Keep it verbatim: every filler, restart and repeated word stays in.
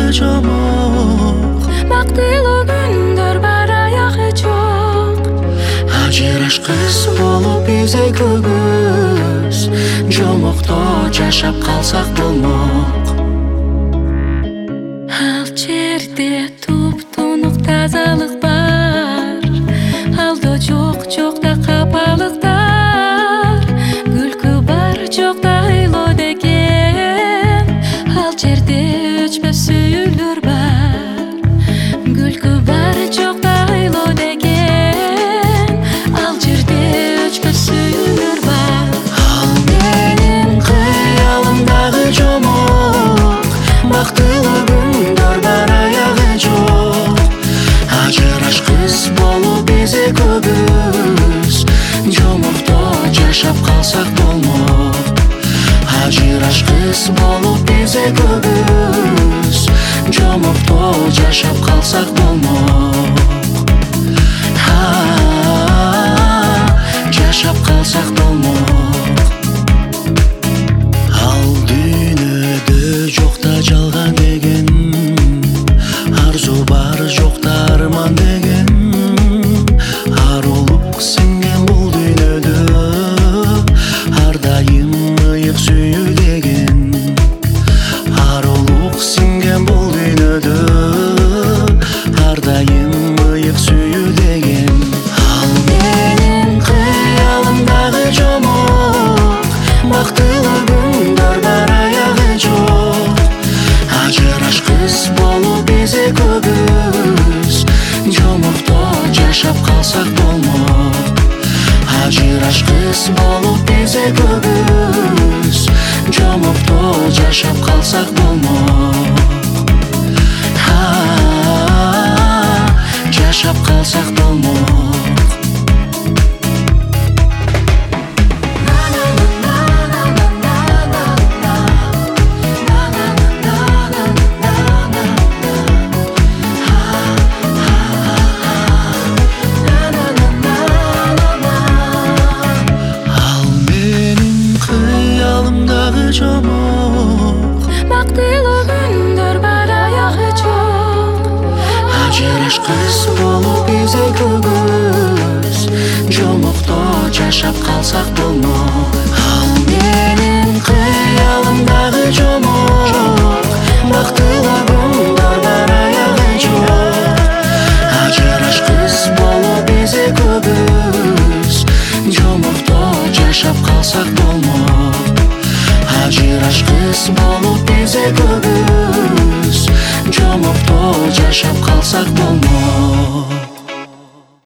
жомок. Бактылуу күндөр бар аягы жок. Ажырашкыс болуп бизе көбүз, жомокто жашап калсак болмок. Ал жерде туп-тунук тазалык бар, алдо жок, жокта капалыктар. Күлкү бар, жокта айлоо деген, ал жерде өчпөс сүйүүлөр бар. Күлкү бар, жокта айлоо деген, ал жерде өчпөс сүйүүлөр бар. Ал менин кыялымдагы жомок, бактылуу күндөр бар аягы жок. Ажырашкыс болуп бизе көбүз, жомокто жашап калсак болмок. Ажырашкыс болуп бизе көбүз, жомокто жашап калсак болмок. Жашап калсак болмок. Ал дүйнөдө жокта жалган деген, арзу бар жокта арман деген. Арулук сиңген бул дүйнөдө, ар дайым ыйык сүйүү деген. Арулук сиңген бул дүйнөдө, ар дайым ыйык сүйүү деген. Ал менин кыялымдагы жомок, бактылуу күндөр бар аягы жок. Ажырашкыс болуп бизе көбүз, жомокто жашап калсак болмок. Ажырашкыс болуп бизе көбүз, жомокто жашап калсак болмок. Жашап калсак болмок. Жомок, Бактылуу күндөр бар аягы жок. ажырашкыс болуп бизе көбүз, жомокто жашап калсак болмок. Ал менин кыялымдагы жомок, бактылуу күндөр бар аягы жок. Ажырашкыс болуп бизе көбүз, жомокто жашап калсак болмок. Ажырашкыс болуп бизе көбүз, жомокто жашап калсак болмок.